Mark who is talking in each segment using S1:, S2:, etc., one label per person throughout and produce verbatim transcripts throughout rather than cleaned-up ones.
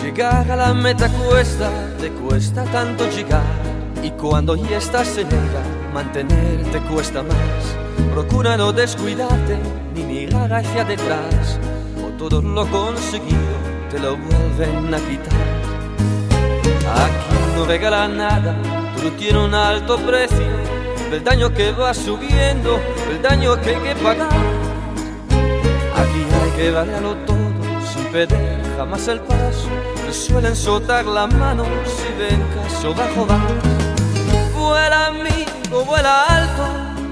S1: Llegar a la meta cuesta, te cuesta tanto llegar. Y cuando ya estás en ella, mantenerte cuesta más. Procura no descuidarte, ni mirar hacia detrás, o todo lo conseguido te lo vuelven a quitar. Aquí no regala nada, todo tiene un alto precio. El daño que va subiendo, el daño que hay que pagar. Aquí hay que valerlo todo, sin perder jamás el paso. Te suelen soltar la mano si ven caso bajo vas. Vuela amigo, vuela alto,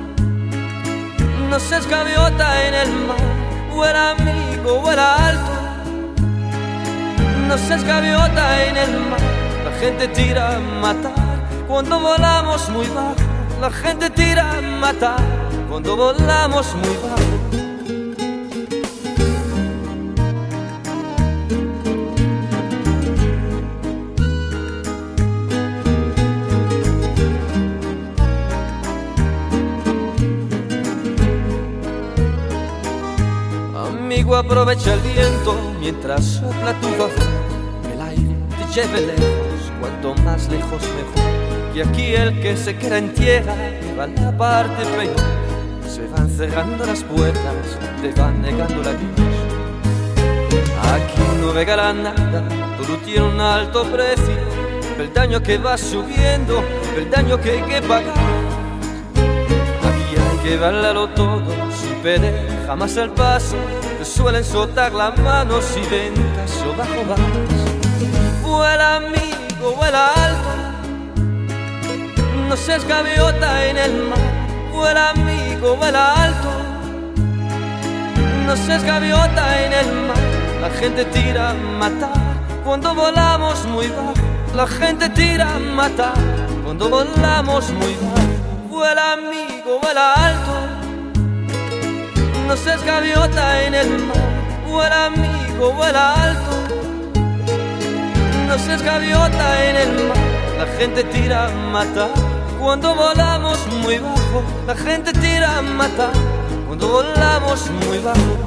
S1: no seas gaviota en el mar. Vuela amigo, vuela alto, no seas gaviota en el mar. La gente tira a matar cuando volamos muy bajo. La gente tira a matar cuando volamos muy bajo. Amigo, aprovecha el viento mientras sopla tu favor. El aire te lleve lejos, cuanto más lejos mejor. Y aquí el que se queda en tierra va la parte peor. Se van cerrando las puertas, te van negando la luz. Aquí no regala nada, todo tiene un alto precio. El daño que va subiendo, el daño que hay que pagar. Aquí hay que valerlo todo, sin perder jamás el paso. Te suelen soltar la mano si ven caso bajo vas. Vuela amigo, vuela alto, no seas gaviota en el mar. Vuela amigo, vuela alto, no seas gaviota en el mar. La gente tira a matar cuando volamos muy bajo. La gente tira a matar cuando volamos muy bajo. Vuela amigo, vuela alto, no seas gaviota en el mar. Vuela amigo, vuela alto, no seas gaviota en el mar. La gente tira a matar cuando volamos muy bajo. La gente tira a matar cuando volamos muy bajo.